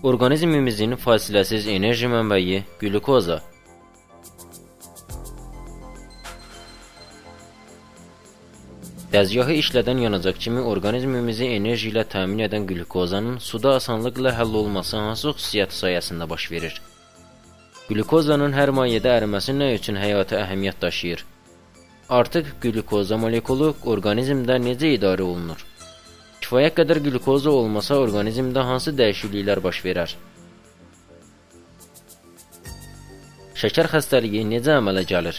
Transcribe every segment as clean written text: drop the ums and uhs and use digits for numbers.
Orqanizmimizin fasiləsiz enerji mənbəyi glukoza. Dəzgahı işlədən yanacaq kimi orqanizmimizi enerji ilə təmin edən glukozanın suda asanlıqla həll olması hansı xüsusiyyəti sayəsində baş verir? Glukozanın hər mayedə əriməsi nə üçün həyati əhəmiyyət daşıyır? Artıq glukoza molekulu orqanizmdə necə idarə olunur? Kifayət qədər glukoza olmasa orqanizmdə hansı dəyişikliklər baş verər? Şəkər xəstəliyi necə əmələ gəlir?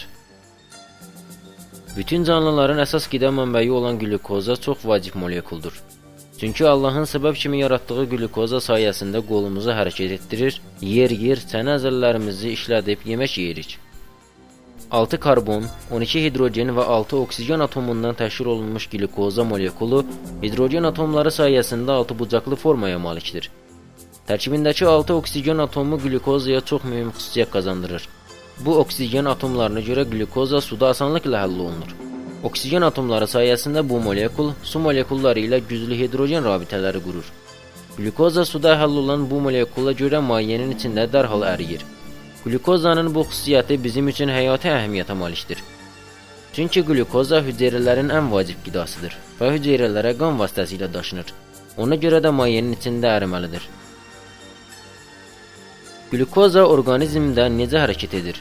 Bütün canlıların əsas qida mənbəyi olan glukoza çox vacib molekuldur. Çünki Allahın səbəb kimi yaratdığı glukoza sayəsində qolumuzu hərəkət etdirir, yer, çənə əzələlərimizi işlədib yemək yeyirik. 6 karbon, 12 hidrogen və 6 oksigen atomundan təşkil olunmuş glukoza molekulu hidrogen atomları sayəsində altıbucaqlı formaya malikdir. Tərkibindəki 6 oksigen atomu glukozaya çox mühüm xüsusiyyət qazandırır. Bu oksigen atomlarına görə glukoza suda asanlıqla həll olunur. Oksigen atomları sayəsində bu molekul su molekulları ilə güclü hidrogen rabitələri qurur. Glukoza suda həll olan bu molekula görə mayenin içində dərhal əriyir. Glukozanın bu xüsusiyyəti bizim üçün həyati əhəmiyyətə malikdir. Çünki glukoza hüceyrələrin ən vacib qidasıdır və hüceyrələrə qan vasitəsilə daşınır. Ona görə də mayenin içində əriməlidir. Glukoza orqanizmdə necə hərəkət edir?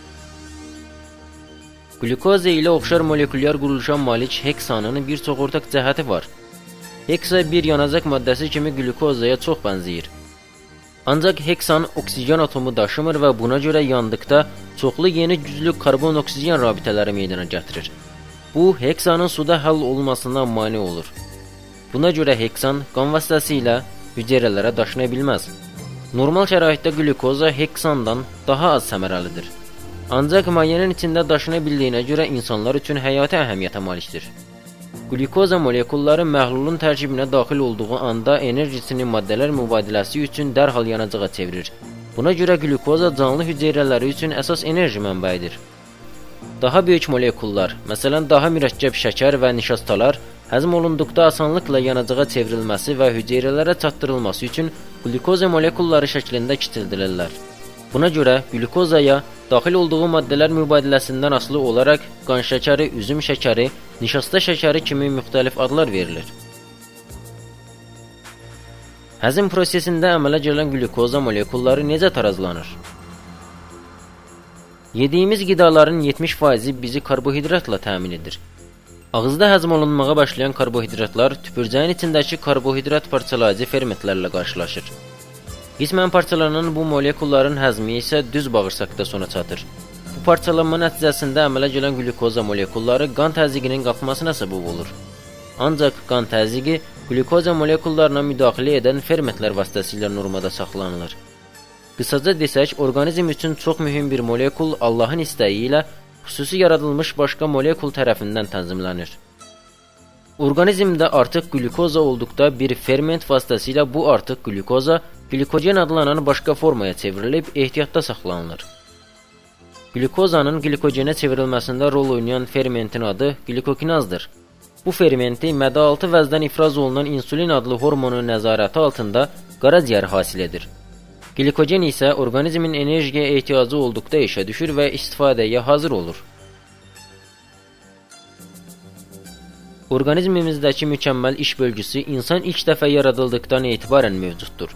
Glukoza ilə oxşar molekulyar quruluşa malik heksanın bir çox ortaq cəhəti var. Heksa bir yanacaq maddəsi kimi glukozaya çox bənzəyir. Ancaq heksan oksigen atomu daşımır və buna görə yandıqda çoxlu yeni güclü karbon-oksigen rabitələri meydana gətirir. Bu, heksanın suda həll olmasına mane olur. Buna görə heksan qan vasitəsilə hüceyrələrə daşına bilməz. Normal şəraitdə glukoza heksandan daha az səmərəlidir. Ancaq mayenin içində daşına bildiyinə görə insanlar üçün həyati əhəmiyyətə malikdir. Glukoza molekulları məhlulun tərkibinə daxil olduğu anda enerjisini maddələr mübadiləsi üçün dərhal yanacağa çevirir. Buna görə glukoza canlı hüceyrələri üçün əsas enerji mənbəyidir. Daha böyük molekullar, məsələn daha mürəkkəb şəkər və nişastalar həzm olunduqda asanlıqla yanacağa çevrilməsi və hüceyrələrə çatdırılması üçün glukoza molekulları şəklində kiçildilirlər. Buna görə glukozaya daxil olduğu maddələr mübadiləsindən asılı olaraq qan şəkəri, üzüm şəkəri, nişasta şəkəri kimi müxtəlif adlar verilir. Həzm prosesində əmələ gələn glukoza molekulları necə tarazlanır? Yediyimiz qidaların 70%-i bizi karbohidratla təmin edir. Ağızda həzm olunmağa başlayan karbohidratlar tüpürcəyin içindəki karbohidrat parçalayıcı fermentlərlə qarşılaşır. Qismən parçalanan bu molekulların həzmi isə düz bağırsaqda sona çatır. Bu parçalanma nəticəsində əmələ gələn glukoza molekulları qan təzyiqinin qalxmasına səbəb olur. Ancaq qan təzyiqi glukoza molekullarına müdaxilə edən fermentlər vasitəsilə normada saxlanılır. Qısaca desək, orqanizm üçün çox mühüm bir molekul Allahın istəyi ilə xüsusi yaradılmış başqa molekul tərəfindən tənzimlənir. Orqanizmdə artıq glukoza olduqda bir ferment vasitəsilə bu artıq glukoza glikogen adlanan başqa formaya çevrilib ehtiyatda saxlanılır. Glukozanın glikogenə çevrilməsində rol oynayan fermentin adı glikokinazdır. Bu fermenti mədə-altı vəzdən ifraz olunan insulin adlı hormonun nəzarəti altında qaraciyər hasil edir. Glikogen isə orqanizmin enerjiyə ehtiyacı olduqda işə düşür və istifadəyə hazır olur. Orqanizmimizdəki mükəmməl iş bölgüsü insan ilk dəfə yaradıldıqdan etibarən mövcuddur.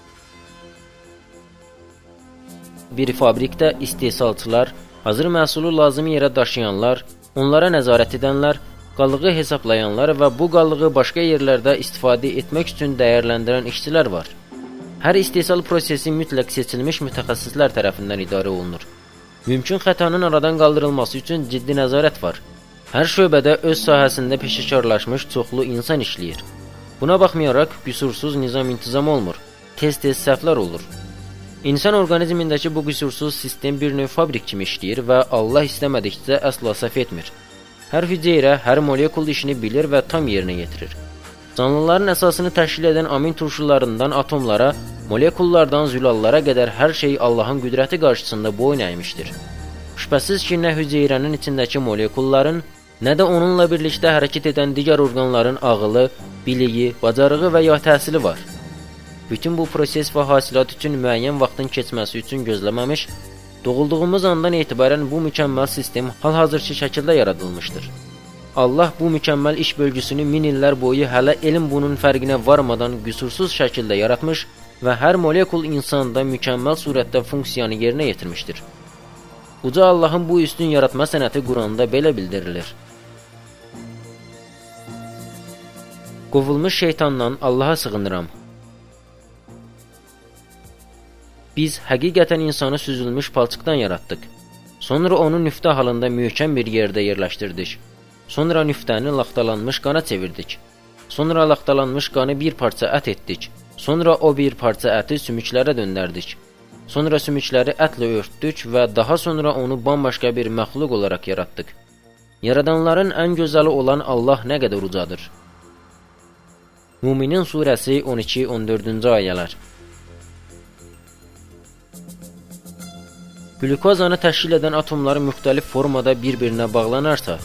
Bir fabrikdə istehsalçılar, hazır məhsulu lazım yerə daşıyanlar, onlara nəzarət edənlər, qallığı hesablayanlar və bu qallığı başqa yerlərdə istifadə etmək üçün dəyərləndirən işçilər var. Hər istehsal prosesi mütləq seçilmiş mütəxəssislər tərəfindən idarə olunur. Mümkün xətanın aradan qaldırılması üçün ciddi nəzarət var. Hər şöbədə öz sahəsində peşəkarlaşmış çoxlu insan işləyir. Buna baxmayaraq qüsursuz nizam-intizam olmur. Tez-tez səhvlər olur. İnsan orqanizmindəki bu qüsursuz sistem bir növ fabrik kimi işləyir və Allah istəmədikcə əsla səhv etmir. Hər hüceyrə, hər molekul işini bilir və tam yerinə yetirir. Canlıların əsasını təşkil edən amin turşularından atomlara, molekullardan zülallara qədər hər şey Allahın qüdrəti qarşısında boyun əymişdir. Şübhəsiz ki, nə hüceyrənin içindəki molekulların, nə də onunla birlikdə hərəkət edən digər orqanların ağılı, biliyi, bacarığı və ya təhsili var. Bütün bu proses və hasilat üçün müəyyən vaxtın keçməsi üçün gözləməmiş, doğulduğumuz andan etibarən bu mükəmməl sistem hal-hazırki şəkildə yaradılmışdır. Allah bu mükəmməl iş bölgüsünü 1000 illər boyu hələ elm bunun fərqinə varmadan qüsursuz şəkildə yaratmış və hər molekul insanda mükəmməl surətdə funksiyanı yerinə yetirmişdir. Uca Allahın bu üstün yaratma sənəti Quranda belə bildirilir. Qovulmuş şeytandan Allaha sığınıram. Biz həqiqətən insanı süzülmüş palçıqdan yaratdıq. Sonra onu nüftə halında möhkəm bir yerdə yerləşdirdik. Sonra nüftəni laxtalanmış qana çevirdik. Sonra laxtalanmış qanı bir parça ət etdik. Sonra o bir parça əti sümüklərə döndərdik. Sonra sümükləri ətlə örtdük və daha sonra onu bambaşqa bir məxluq olaraq yaratdıq. Yaradanların ən gözəli olan Allah nə qədər ucadır. Müminin surəsi 12-14-cü ayələr. Glukozanı təşkil edən atomları müxtəlif formada bir-birinə bağlanarsa,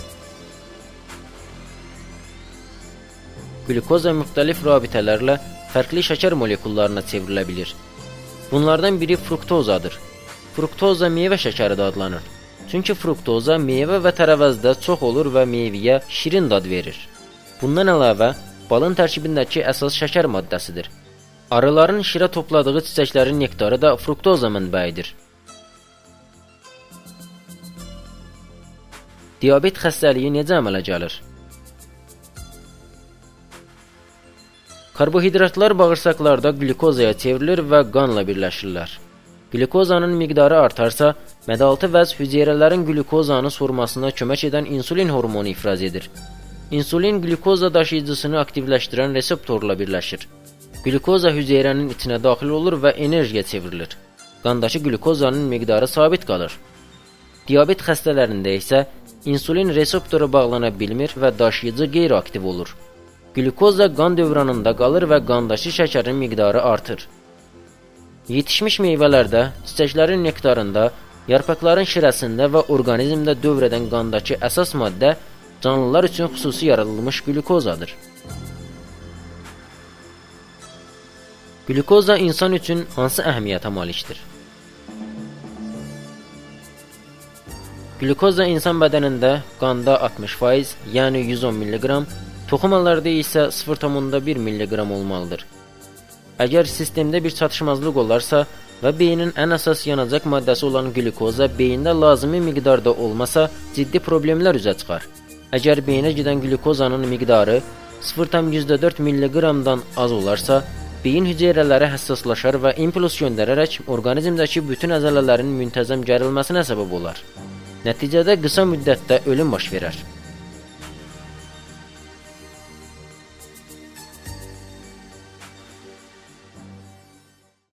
glukoza müxtəlif rabitələrlə fərqli şəkər molekullarına çevrilə bilir. Bunlardan biri fruktozadır. Fruktoza meyvə şəkəri də adlanır. Çünki fruktoza meyvə və tərəvəzdə çox olur və meyvəyə şirin dad verir. Bundan əlavə, balın tərkibindəki əsas şəkər maddəsidir. Arıların şirə topladığı çiçəklərin nektarı da fruktoza mənbəyidir. Diabet xəstəliyi necə əmələ gəlir? Karbohidratlar bağırsaqlarda glukozaya çevrilir və qanla birləşirlər. Glukozanın miqdarı artarsa, mədaltı vəz hüceyrələrin glukozanı sormasına kömək edən insulin hormonu ifraz edir. İnsulin glukoza daşıyıcısını aktivləşdirən reseptorla birləşir. Glukoza hüceyrənin içinə daxil olur və enerjiyə çevrilir. Qandakı glukozanın miqdarı sabit qalır. Diabet xəstələrində isə insulin reseptora bağlana bilmir və daşıyıcı qeyri-aktiv olur. Glukoza qan dövranında qalır və qandakı şəkərin miqdarı artır. Yetişmiş meyvələrdə, çiçəklərin nektarında, yarpaqların şirəsində və orqanizmdə dövr edən qandakı əsas maddə canlılar üçün xüsusi yaradılmış glukozadır. Glukoza insan üçün hansı əhəmiyyətə malikdir? Glukoza insan bədənində qanda 60%, yəni 110 mg, toxumalarda isə 0,1 mg olmalıdır. Əgər sistemdə bir çatışmazlıq olarsa və beynin ən əsas yanacaq maddəsi olan glukoza beyində lazımi miqdarda olmasa, ciddi problemlər üzə çıxar. Əgər beyinə gedən glukozanın miqdarı 0,4 mg-dan az olarsa, beyin hüceyrələri həssaslaşar və impuls göndərərək orqanizmdəki bütün əzələlərin müntəzəm gərilməsinə səbəb olar. Nəticədə qısa müddətdə ölüm baş verər.